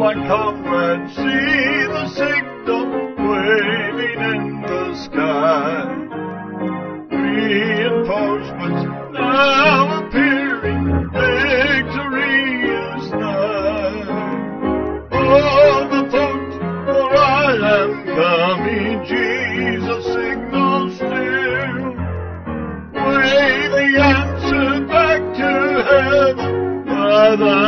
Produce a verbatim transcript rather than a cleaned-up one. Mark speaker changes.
Speaker 1: Everyone come and see the signal waving in the sky. Reinforcements now appearing, victory is nigh. Oh, the folks, for I am coming, Jesus signal still. Wave the answer back to heaven, Father,